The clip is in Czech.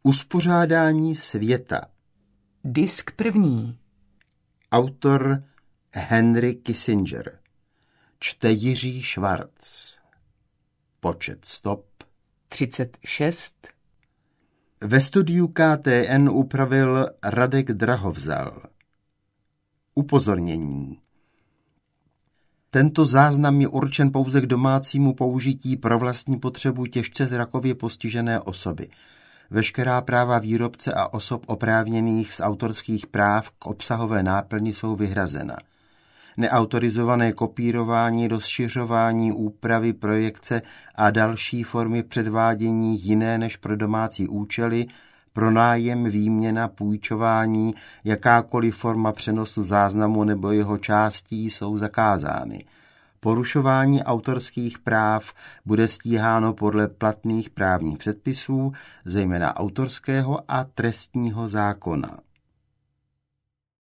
Uspořádání světa. Disk první. Autor Henry Kissinger. Čte Jiří Švarc. Počet stop 36. Ve studiu KTN upravil Radek Drahovzal. Upozornění. Tento záznam je určen pouze k domácímu použití pro vlastní potřebu těžce zrakově postižené osoby. Veškerá práva výrobce a osob oprávněných z autorských práv k obsahové náplni jsou vyhrazena. Neautorizované kopírování, rozšiřování, úpravy, projekce a další formy předvádění jiné než pro domácí účely, pronájem, výměna, půjčování, jakákoliv forma přenosu záznamu nebo jeho částí jsou zakázány. Porušování autorských práv bude stíháno podle platných právních předpisů, zejména autorského a trestního zákona.